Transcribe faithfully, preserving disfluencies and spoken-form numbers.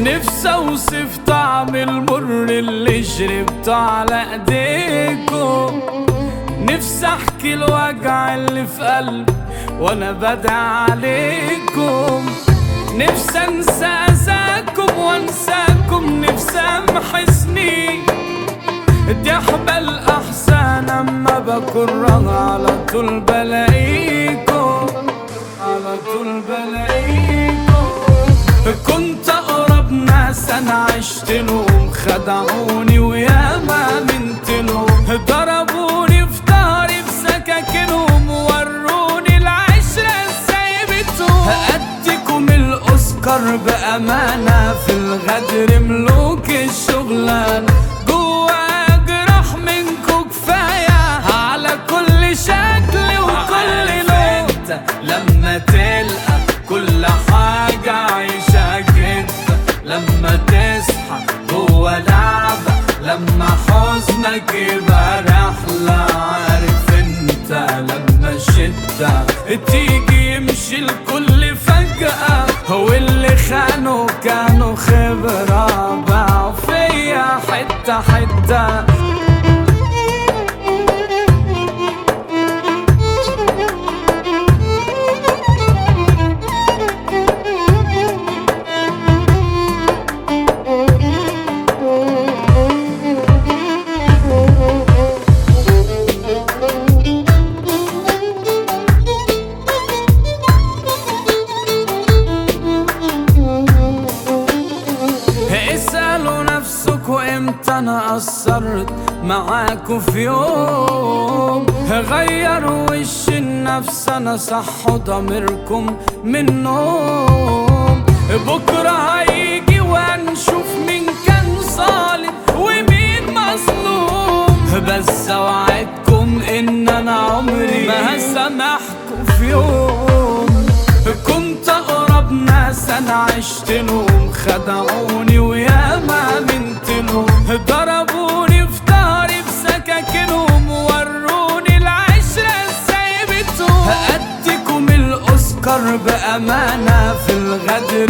نفسي اوصف طعم المر اللي شربته على ايديكم، نفسي احكي الوجع اللي في قلبي وانا بدعي عليكم، نفسي انسى اذاكم وانساكم، نفسي امحي سنين دي احبل احسن اما بكرها على طول بلاقيكم، على طول بلاقيكم. كنت اقرب ناس انا عشت لهم، خدعوني وياما منت لهم، ضربوني في ضهري بسكاكينهم، وروني العشرة ازاي بتهم. اديكم الاوسكار بامانه، في الغدر ملوك الشغلان، جوا اجرح منكم كفايه على كل شكل وكل لون. لما تلقى كل حاجه عايشه كده، لما تصحى جوا لعبه، لما حزنك يبقى رحله، عارف انت لما الشده تيجي يمشي الكل فجأة، هو اللي خانوا كانوا خبرة باعوا فيا حتة حتة. اسألوا نفسكوا امتى انا قصرت معاكوا في يوم، غيروا وش النفس انا صحوا ضميركم من النوم. بكره هيجي وهنشوف مين كان ظالم ومين مظلوم، بس اوعدكم ان انا عمري ما هسامحكوا في يوم. كنت اقرب ناس انا عشت لهم، خدعوني وياما منت لهم، ضربوني في ضهري بسكاكينهم، وروني العشرة ازاي بتهم. اديكم الاوسكار بامانه، في الغدر